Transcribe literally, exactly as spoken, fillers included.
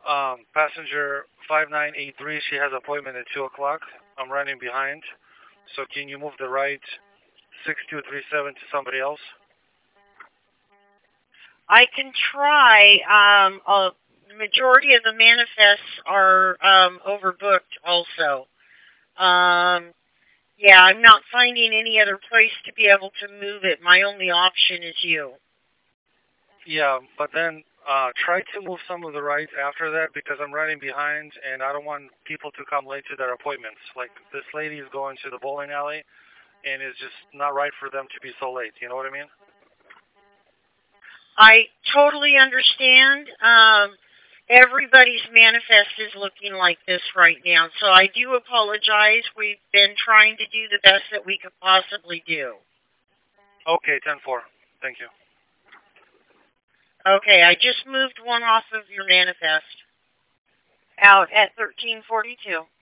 Um, passenger five nine eight three, she has appointment at two o'clock. I'm running behind. So can you move the right six two three seven to somebody else? I can try. Um, a majority of the manifests are um, overbooked also. Um, yeah, I'm not finding any other place to be able to move it. My only option is you. Yeah, but then uh, try to move some of the rides after that because I'm running behind and I don't want people to come late to their appointments. Like this lady is going to the bowling alley and it's just not right for them to be so late. You know what I mean? I totally understand. Um, everybody's manifest is looking like this right now, so I do apologize. We've been trying to do the best that we could possibly do. Okay, ten four. Thank you. Okay, I just moved one off of your manifest out at thirteen forty-two.